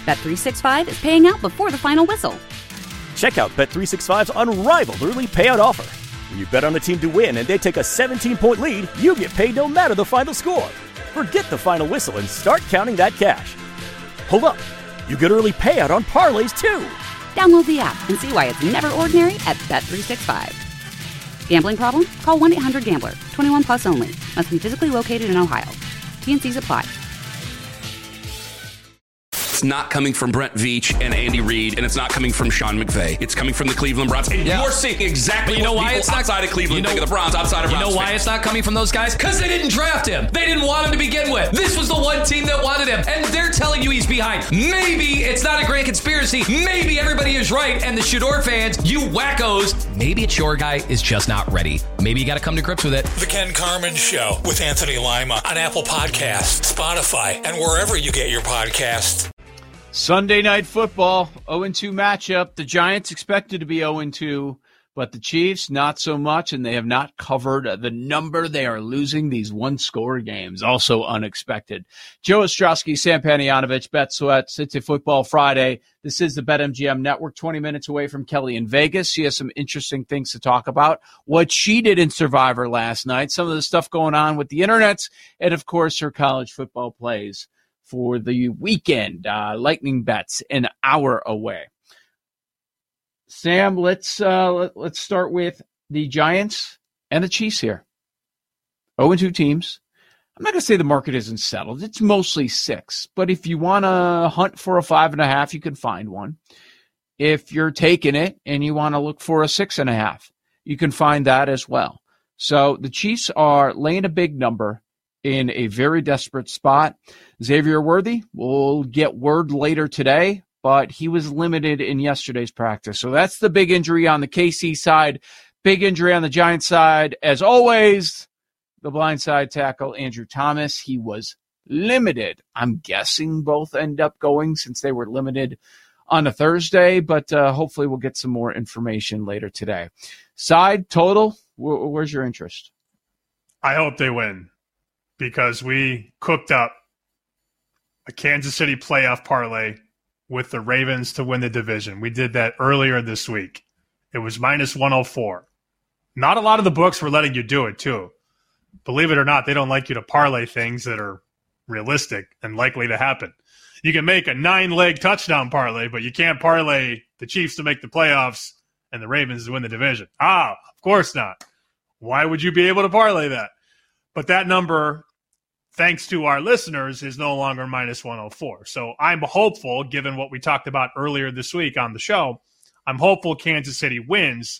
Bet365 is paying out before the final whistle. Check out Bet365's unrivaled early payout offer. When you bet on a team to win and they take a 17-point lead, you get paid no matter the final score. Forget the final whistle and start counting that cash. Hold up. You get early payout on parlays, too. Download the app and see why it's never ordinary at Bet365. Gambling problem? Call 1-800-GAMBLER. 21 plus only. Must be physically located in Ohio. T&Cs apply. It's not coming from Brent Veach and Andy Reid, and it's not coming from Sean McVay. It's coming from the Cleveland Browns. And you're seeing exactly what people outside of Cleveland think of the Browns, outside of Browns. You know why it's not coming from those guys? Because they didn't draft him. They didn't want him to begin with. This was the one team that wanted him, and they're telling you he's behind. Maybe it's not a grand conspiracy. Maybe everybody is right, and the Shador fans, you wackos, maybe it's your guy is just not ready. Maybe you got to come to grips with it. The Ken Carman Show with Anthony Lima on Apple Podcasts, Spotify, and wherever you get your podcasts. Sunday Night Football, 0-2 matchup. The Giants expected to be 0-2, but the Chiefs not so much, and they have not covered the number they are losing these one-score games. Also unexpected. Joe Ostrowski, Sam Panayotovich, Bet Sweats. It's a Football Friday. This is the BetMGM Network, 20 minutes away from Kelly in Vegas. She has some interesting things to talk about. What she did in Survivor last night, some of the stuff going on with the internets, and, of course, her college football plays for the weekend. Lightning bets an hour away. Sam, let's start with the Giants and the Chiefs here. 0-2 teams. I'm not going to say the market isn't settled. It's mostly 6. But if you want to hunt for a 5.5, you can find one. If you're taking it and you want to look for a 6.5, you can find that as well. So the Chiefs are laying a big number in a very desperate spot. Xavier Worthy will get word later today, but he was limited in yesterday's practice. So that's the big injury on the KC side. Big injury on the Giants side. As always, the blindside tackle, Andrew Thomas, he was limited. I'm guessing both end up going since they were limited on a Thursday, but hopefully we'll get some more information later today. Side, total, where's your interest? I hope they win, because we cooked up a Kansas City playoff parlay with the Ravens to win the division. We did that earlier this week. It was minus 104. Not a lot of the books were letting you do it, too. Believe it or not, they don't like you to parlay things that are realistic and likely to happen. You can make a 9-leg touchdown parlay, but you can't parlay the Chiefs to make the playoffs and the Ravens to win the division. Of course not. Why would you be able to parlay that? But that number, thanks to our listeners, is no longer minus 104. So I'm hopeful, given what we talked about earlier this week on the show, I'm hopeful Kansas City wins,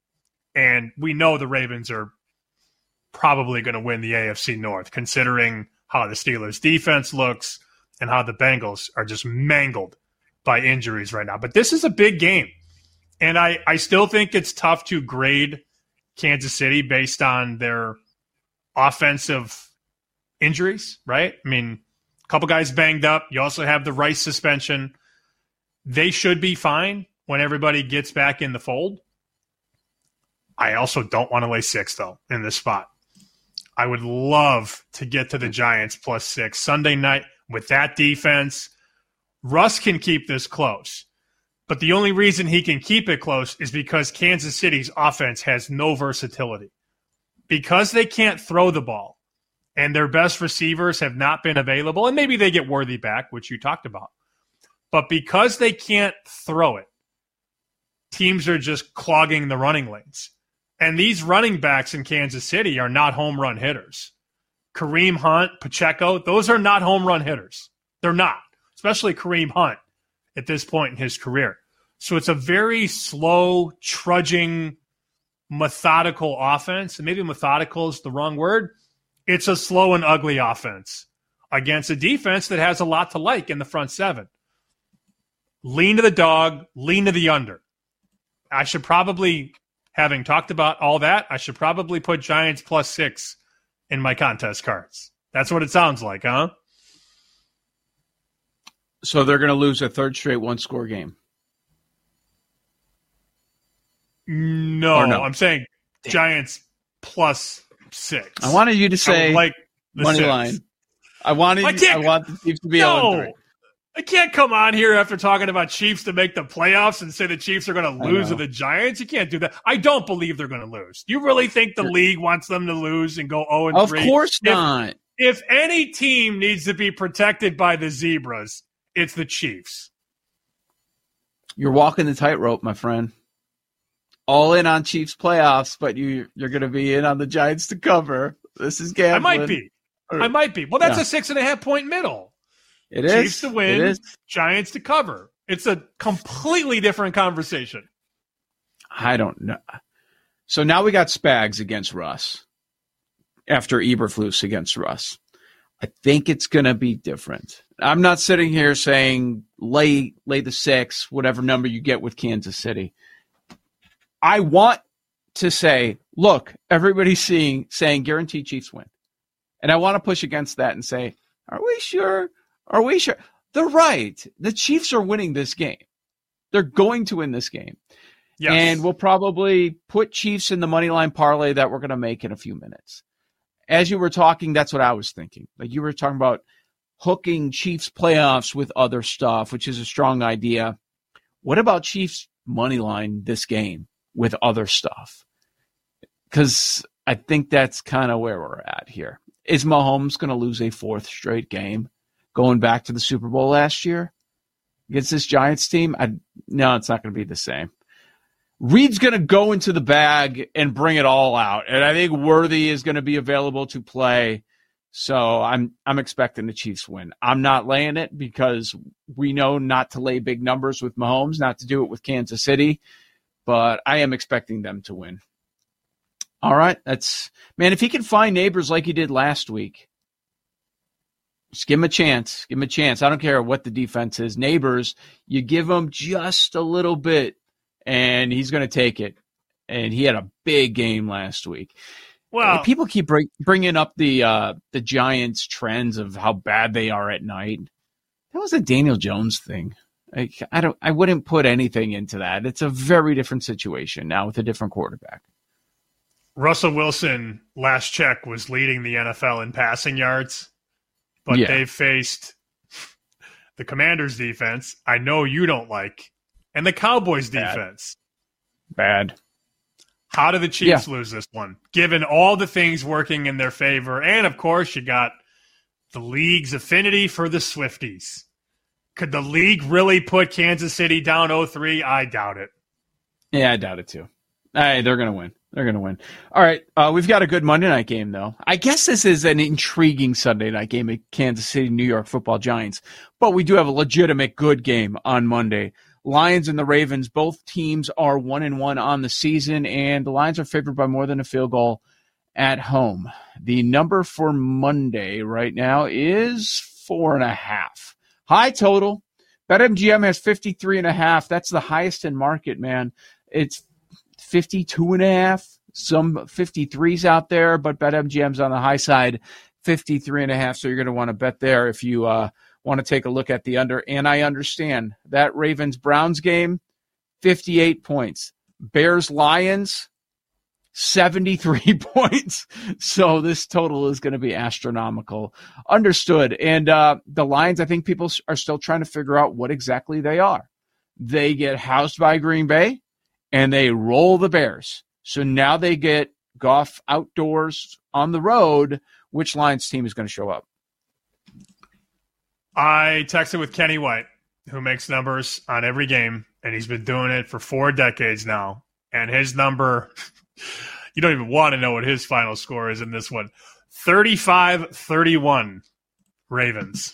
and we know the Ravens are probably going to win the AFC North, considering how the Steelers' defense looks and how the Bengals are just mangled by injuries right now. But this is a big game, and I still think it's tough to grade Kansas City based on their offensive injuries, right? I mean, a couple guys banged up. You also have the Rice suspension. They should be fine when everybody gets back in the fold. I also don't want to lay 6, though, in this spot. I would love to get to the Giants plus 6. Sunday night with that defense, Russ can keep this close. But the only reason he can keep it close is because Kansas City's offense has no versatility. Because they can't throw the ball and their best receivers have not been available, and maybe they get Worthy back, which you talked about. But because they can't throw it, teams are just clogging the running lanes. And these running backs in Kansas City are not home run hitters. Kareem Hunt, Pacheco, those are not home run hitters. They're not, especially Kareem Hunt at this point in his career. So it's a very slow, trudging, methodical offense. And maybe methodical is the wrong word. It's a slow and ugly offense against a defense that has a lot to like in the front seven. Lean to the dog, lean to the under. I should probably, having talked about all that, I should probably put Giants plus 6 in my contest cards. That's what it sounds like, huh? So they're going to lose a third straight one-score game. No, I'm saying Giants plus 6. I wanted you to say like money 6. line. I want the Chiefs to be 0-3. I can't come on here after talking about Chiefs to make the playoffs and say the Chiefs are going to lose to the Giants. You can't do that. I don't believe they're going to lose. You really think the league wants them to lose and go 0-3? Of course not. If any team needs to be protected by the Zebras, it's the Chiefs. You're walking the tightrope, my friend. All in on Chiefs playoffs, but you're going to be in on the Giants to cover. This is gambling. I might be. Well, that's a 6.5 point middle. It is. Chiefs to win, Giants to cover. It's a completely different conversation. I don't know. So now we got Spags against Russ after Eberflus against Russ. I think it's going to be different. I'm not sitting here saying lay the 6, whatever number you get with Kansas City. I want to say, look, everybody's saying guaranteed Chiefs win. And I want to push against that and say, are we sure? Are we sure? They're right. The Chiefs are winning this game. They're going to win this game. Yes. And we'll probably put Chiefs in the money line parlay that we're going to make in a few minutes. As you were talking, that's what I was thinking. Like you were talking about hooking Chiefs playoffs with other stuff, which is a strong idea. What about Chiefs money line this game with other stuff? Because I think that's kind of where we're at here. Is Mahomes going to lose a 4th straight game? Going back to the Super Bowl last year against this Giants team? No, it's not going to be the same. Reed's going to go into the bag and bring it all out. And I think Worthy is going to be available to play. So I'm expecting the Chiefs win. I'm not laying it because we know not to lay big numbers with Mahomes, not to do it with Kansas City. But I am expecting them to win. All right. Man, if he can find Neighbors like he did last week, just give him a chance. Give him a chance. I don't care what the defense is. Neighbors, you give him just a little bit, and he's going to take it. And he had a big game last week. Well, and people keep bringing up the Giants' trends of how bad they are at night. That was a Daniel Jones thing. I wouldn't put anything into that. It's a very different situation now with a different quarterback. Russell Wilson, last check, was leading the NFL in passing yards. But they faced the Commanders' defense, I know you don't like, and the Cowboys' defense. Bad. How did the Chiefs lose this one? Given all the things working in their favor, and, of course, you got the league's affinity for the Swifties. Could the league really put Kansas City down 0-3? I doubt it. Yeah, I doubt it, too. Hey, they're going to win. They're going to win. All right, we've got a good Monday night game, though. I guess this is an intriguing Sunday night game at Kansas City, New York Football Giants. But we do have a legitimate good game on Monday. Lions and the Ravens, both teams are 1-1 on the season, and the Lions are favored by more than a field goal at home. The number for Monday right now is 4.5. High total. BetMGM has 53.5. That's the highest in market, man. It's 52.5, some 53s out there, but BetMGM's on the high side, 53.5. So you're going to want to bet there if you want to take a look at the under. And I understand that Ravens-Browns game, 58 points. Bears-Lions, 73 points. So this total is going to be astronomical. Understood. And the Lions, I think people are still trying to figure out what exactly they are. They get housed by Green Bay, and they roll the Bears. So now they get Goff outdoors on the road. Which Lions team is going to show up? I texted with Kenny White, who makes numbers on every game, and he's been doing it for 4 decades now. And his number, you don't even want to know what his final score is in this one. 35-31 Ravens.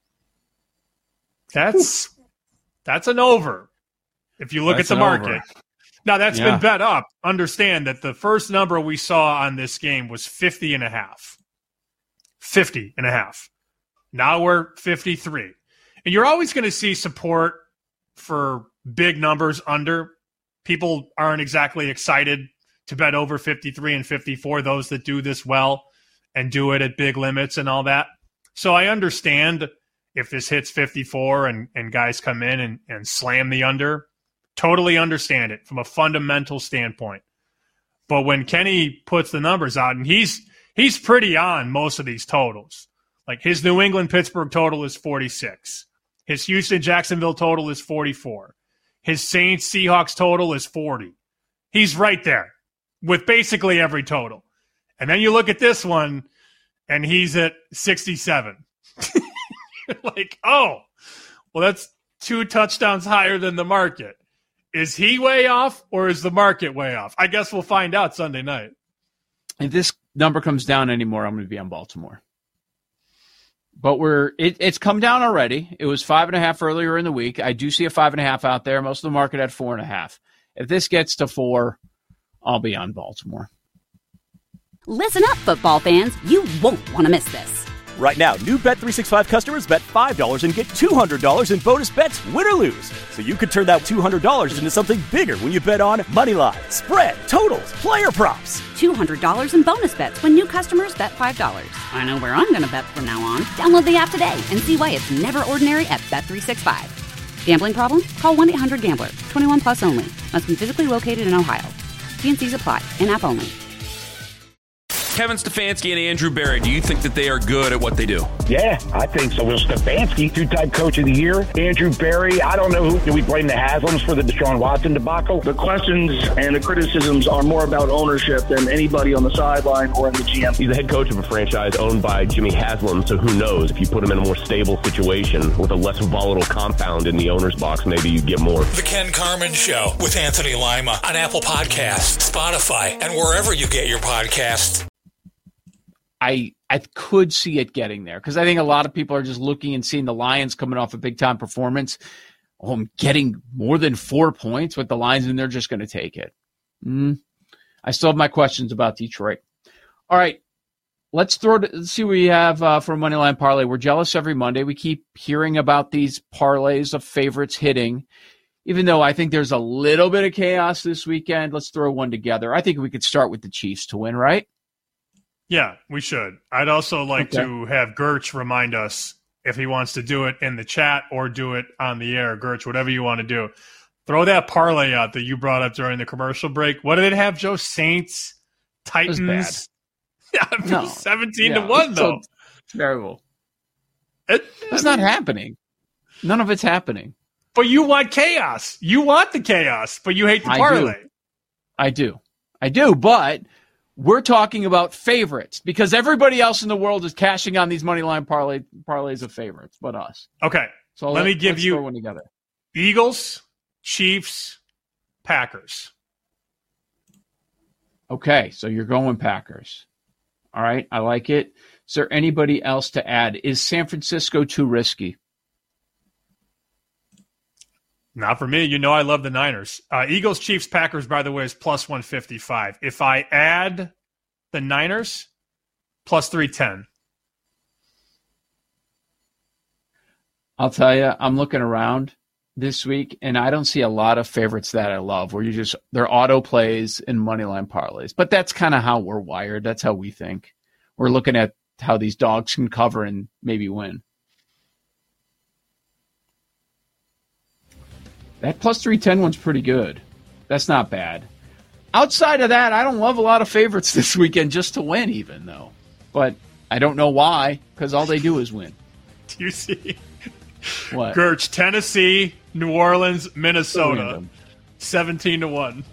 That's an over if you look at the market. Over. Now, that's been bet up. Understand that the first number we saw on this game was 50.5. 50.5. Now we're 53. And you're always going to see support for big numbers under. People aren't exactly excited to bet over 53 and 54, those that do this well and do it at big limits and all that. So I understand if this hits 54 and guys come in and slam the under. Totally understand it from a fundamental standpoint. But when Kenny puts the numbers out, and he's pretty on most of these totals. Like his New England-Pittsburgh total is 46. His Houston-Jacksonville total is 44. His Saints-Seahawks total is 40. He's right there with basically every total. And then you look at this one, and he's at 67. Like, oh, well, that's 2 touchdowns higher than the market. Is he way off, or is the market way off? I guess we'll find out Sunday night. If this number comes down anymore, I'm going to be on Baltimore. But it's come down already. It was 5.5 earlier in the week. I do see a 5.5 out there. Most of the market at 4.5. If this gets to 4, I'll be on Baltimore. Listen up, football fans. You won't want to miss this. Right now, new Bet365 customers bet $5 and get $200 in bonus bets, win or lose. So you could turn that $200 into something bigger when you bet on moneyline, spread, totals, player props. $200 in bonus bets when new customers bet $5. I know where I'm going to bet from now on. Download the app today and see why it's never ordinary at Bet365. Gambling problem? Call 1-800-GAMBLER. 21 plus only. Must be physically located in Ohio. T&Cs apply. In-app only. Kevin Stefanski and Andrew Berry, do you think that they are good at what they do? Yeah, I think so. Well, Stefanski, 2-time coach of the year. Andrew Berry, I don't know who. Do we blame the Haslams for the Deshaun Watson debacle? The questions and the criticisms are more about ownership than anybody on the sideline or in the GM. He's the head coach of a franchise owned by Jimmy Haslam, so who knows? If you put him in a more stable situation with a less volatile compound in the owner's box, maybe you get more. The Ken Carman Show with Anthony Lima on Apple Podcasts, Spotify, and wherever you get your podcasts. I could see it getting there because I think a lot of people are just looking and seeing the Lions coming off a big-time performance. Oh, I'm getting more than 4 points with the Lions, and they're just going to take it. I still have my questions about Detroit. All right, let's see what we have for a Moneyline Parlay. We're jealous every Monday. We keep hearing about these parlays of favorites hitting, even though I think there's a little bit of chaos this weekend. Let's throw one together. I think we could start with the Chiefs to win, right? Yeah, we should. I'd also like to have Gertch remind us if he wants to do it in the chat or do it on the air. Gertch, whatever you want to do. Throw that parlay out that you brought up during the commercial break. What did it have, Joe? Saints, Titans? Yeah, no. 17-1, though. It's terrible. It's not happening. None of it's happening. But you want chaos. You want the chaos, but you hate the parlay. I do, but we're talking about favorites because everybody else in the world is cashing on these moneyline parlays of favorites, but us. Okay, so let me give you one together. Eagles, Chiefs, Packers. Okay, so you're going Packers. All right, I like it. Is there anybody else to add? Is San Francisco too risky? Not for me. You know I love the Niners. Eagles, Chiefs, Packers, by the way, is plus 155. If I add the Niners, plus 310. I'll tell you, I'm looking around this week, and I don't see a lot of favorites that I love where they're auto plays and moneyline parlays. But that's kind of how we're wired. That's how we think. We're looking at how these dogs can cover and maybe win. That plus 310 one's pretty good. That's not bad. Outside of that, I don't love a lot of favorites this weekend just to win even, though. But I don't know why, because all they do is win. Do you see? What? Gertch, Tennessee, New Orleans, Minnesota, 17-1.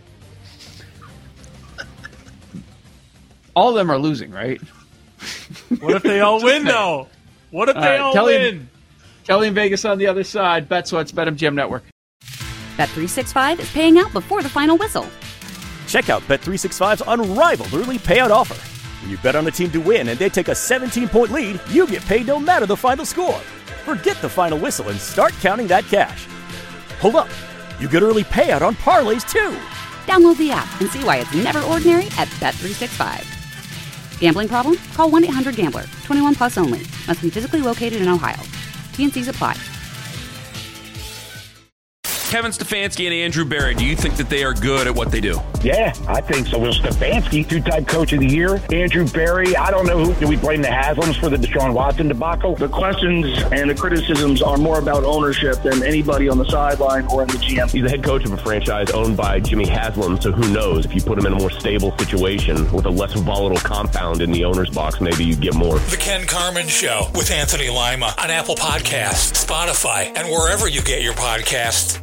All of them are losing, right? What if they all win, though? What if they all win? Kelly in Vegas on the other side. BetSweats, BetMGM Network. Bet365 is paying out before the final whistle. Check out Bet365's unrivaled early payout offer. When you bet on a team to win and they take a 17-point lead, you get paid no matter the final score. Forget the final whistle and start counting that cash. Hold up. You get early payout on parlays, too. Download the app and see why it's never ordinary at Bet365. Gambling problem? Call 1-800-GAMBLER. 21 plus only. Must be physically located in Ohio. T&Cs apply. Kevin Stefanski and Andrew Berry, do you think that they are good at what they do? Yeah, I think so. Will Stefanski, two-time coach of the year. Andrew Berry, I don't know who. Do we blame the Haslams for the Deshaun Watson debacle? The questions and the criticisms are more about ownership than anybody on the sideline or in the GM. He's the head coach of a franchise owned by Jimmy Haslam, so who knows? If you put him in a more stable situation with a less volatile compound in the owner's box, maybe you get more. The Ken Carman Show with Anthony Lima on Apple Podcasts, Spotify, and wherever you get your podcasts.